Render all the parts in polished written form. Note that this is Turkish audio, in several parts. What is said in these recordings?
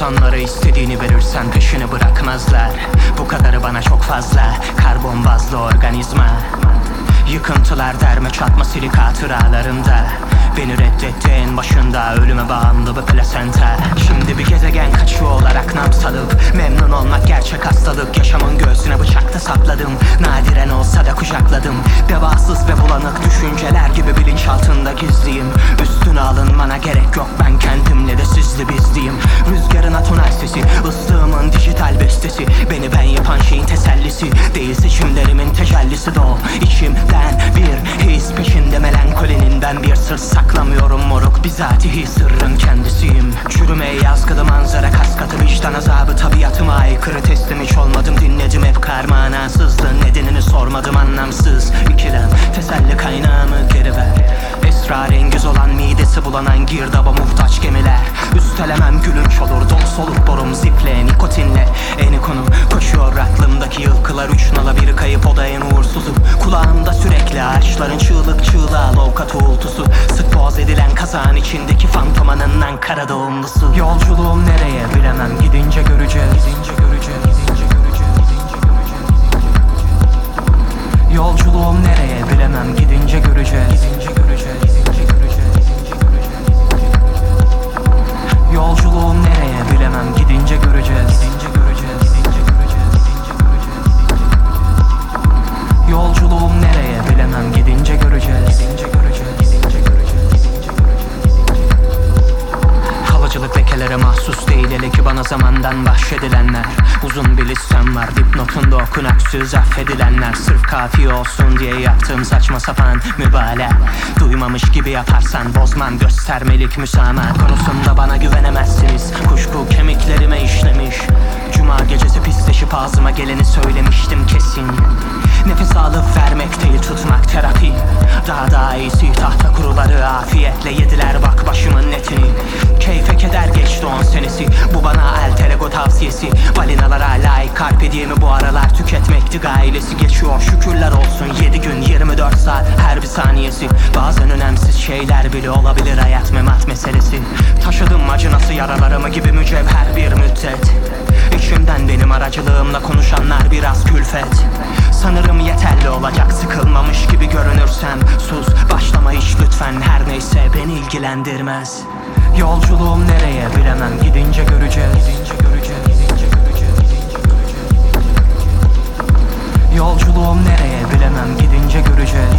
İnsanlara istediğini verirsen peşini bırakmazlar. Bu kadarı bana çok fazla. Karbon bazlı organizma. Yıkıntılar derme çatma silik hatıralarımda. Beni reddetti en başında, ölüme bağımlı bir plasenta. Şimdi bir gezegen kaçıyor olarak nam salıp, memnun olmak gerçek hastalık. Yaşamın göğsüne bıçakta sapladım, nadiren olsa da kucakladım. Devasız ve bulanık düşünceler gibi bilinçaltında gizliyim. Üstüne alınmana gerek yok, ben kendimle de sizli bizliyim. Rüzgarın atonal sesi, ıslığımın dijital bestesi. Beni ben yapan şeyin tesellisi değil, seçimlerimin tecellisi de o. İçimden bir his peşinde melankolinin, ben bir sır saklamıyorum moruk, bizatihi sırrın kendisiyim. Çürümeye yazgılı manzara kaskatı, vicdan azabı tabiatıma aykırı. Teslim hiç olmadım, dinledim hep kar manasızlığın nedenini sormadım, anlamsız ikilem. Teselli kaynağımı geri ver. Esrarengiz olan midesi bulanan girdaba muhtaç gemiler. Üstelemem gülünç olur, dom soluk borum ziple nikotinle. En konu koşuyor aklımdaki yılkılar, üç nala biri kayıp, o da en uğursuzum. Kulağımda sürekli ağaçların çığlık çığlığa lovkat uğultusu. Sık boğaz edilen kazağın içindeki fantomanın Ankara doğumlusu. Yolculuğum nereye bilemem, gidince göreceğiz. Yolculuğum nereye bilemem, gidince göreceğiz. Yolculuğum nereye bilemem, gidince göreceğiz. Yolculuğum nereye bilemem, gidince göreceğiz. Kalıcılık lekelere mahsus değil, hele ki bana zamandan bahşedilenler. Uzun bir listem var, dipnotunda okunaksız affedilenler. Sırf kafiye olsun diye yaptığım saçma sapan mübalağa. Duymamış gibi yaparsan bozmam, göstermelik müsamaha konusunda bana güvenemezsiniz. Kuşku kemiklerime işlemiş. Cuma gecesi pisleşip ağzıma geleni söylemiştim kesin. Nefes alıp vermek değil, tutmak terapi. Daha iyisi tahta kuruları afiyetle yediler bak başımın etini. Keyfe keder geçti 10 senesi, bu bana alter ego tavsiyesi. Balinalara layık carpe diem'i bu aralar tüketmekti gailesi. Geçiyor şükürler olsun 7 gün 24 saat her bir saniyesi. Bazen önemsiz şeyler bile olabilir, hayat memat meselesi. Taşıdım acınası yaralarımı gibi mücevher bir müddet. İçimden benim aracılığımla konuşanlar biraz külfet. Sanırım yeterli olacak, sıkılmamış gibi görünürsem. Sus, başlama hiç lütfen, her neyse beni ilgilendirmez. Yolculuğum nereye bilemem, gidince göreceğiz. Yolculuğum nereye bilemem, gidince göreceğiz.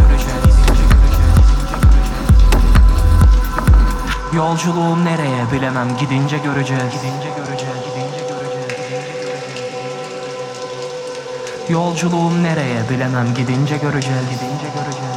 Yolculuğum nereye bilemem, gidince göreceğiz. Yolculuğum nereye bilemem, gidince göreceğiz.